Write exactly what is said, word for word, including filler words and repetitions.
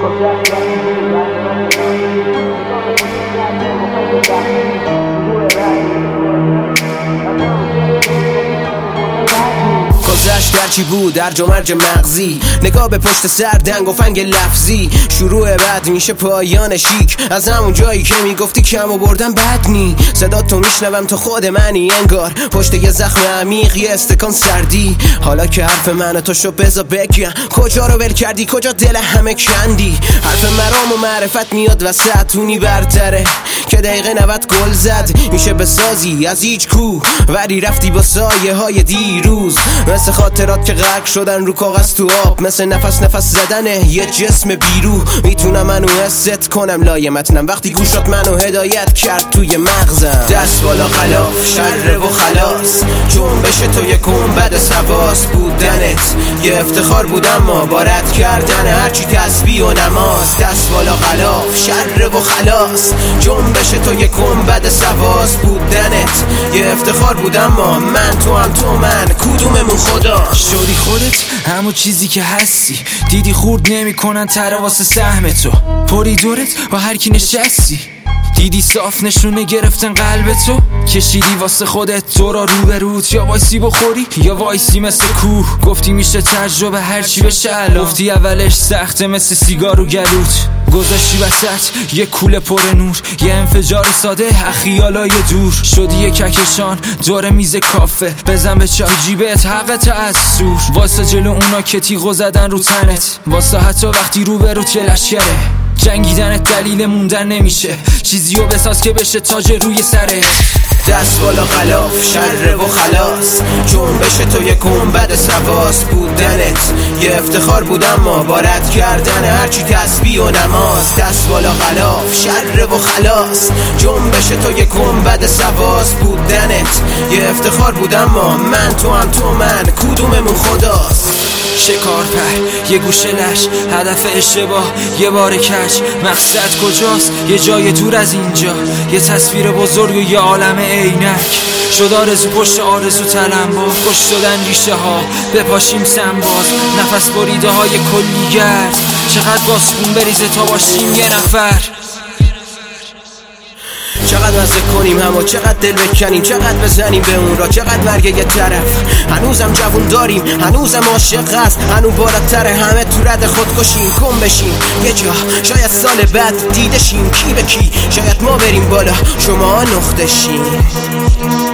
گذشت درچی بود در مرج مغزی، نگاه به پشت سر دنگ و فنگ لفظی. شروع بد میشه پایان شیک، از همون جایی که میگفتی کم و بردن بد نی. صدا تو میشنوم تو خود منی انگار، پشت یه زخم عمیق یه استکان سردی. حالا که حرف من تو شو بزا بگم، کجا رو ول کردی کجا دل همه کندی. حرف مرام و معرفت میاد وسط، اونی برتره که دقیقه نود گل زد. میشه بسازی از هیچ کو ولی رفتی با سایه های دیروز، مثل خاطرات که غرق شدن رو کاغذ تو آب، مثل نفس نفس زدن یه جسم بیرو. میتونم منو حست کنم لایه متنم وقتی گوشات منو هدایت کرد توی مغزم. دست بالا خلاف شر و خلاص، جنبش تو یه گنبد سواس. بودنت یه افتخار بود اما بارد کردن هرچی تسبیح و نماز. دست بالا خلاف شر و خلاص، جنبش تو یه گنبد سواس. بودنت یه افتخار بود اما من تو هم تو من، کدوممون خدا شدی خودت همون چیزی که هستی. دیدی خورد نمی کنن تره واسه سهم تو، پری دورت و هر کی نشستی. دیدی صاف نشونه گرفتن قلب تو، کشیدی واسه خودت تو را رو به روت. یا وایسی بخوری یا وایسی مثل کوه، گفتی میشه تجربه هرچی بشه الان. گفتی اولش سخته مثل سیگار و گلوت، گذاشتی وسط یه کوله پر نور. یه انفجار ساده خیالای دور، شدی یه کهکشان دور میز کافه. بزن به چای جیبت حق تأثیر، واسه جلو اونا که تیغو زدن رو تنت، واسه حتی وقتی رو به رو لشکره. جنگیدنت دلیل موندن نمیشه، چیزیو بساز که بشه تاج روی سرت. دست بالا خلاف شر و خلاص، جنبش تو یه گنبد سواس. بودنت یه افتخار بود اما بارد کردن هرچی تسبیح و نماز. دست بالا خلاف شر و خلاص، جنبش تو یه گنبد سواس. بودنت یه افتخار بود اما من تو هم تو من، کدوممون خداست. شکار پر یه گوشه لش، هدف اشتباه یه بار کش. مقصد کجاست یه جای دور از اینجا، یه تصویر بزرگ و یه عالم عینک. شد آرزو پشت آرزو تلمبار، خوش شدن ریشه ها بپاشیم سنباز. نفس بریده های کلیگرد، چقدر باسپون بریزه تا باشیم یه نفر. چقدر مزه کنیم همو، چقدر دل بکنیم، چقدر بزنیم به اون را، چقدر مرگ یه طرف. هنوزم جوون داریم، هنوزم عاشق است، هنو بالاتر همه تو رد خودکشیم. گم بشیم یه جا، شاید سال بعد دیده شیم کی به کی. شاید ما بریم بالا شما نقطه شیم.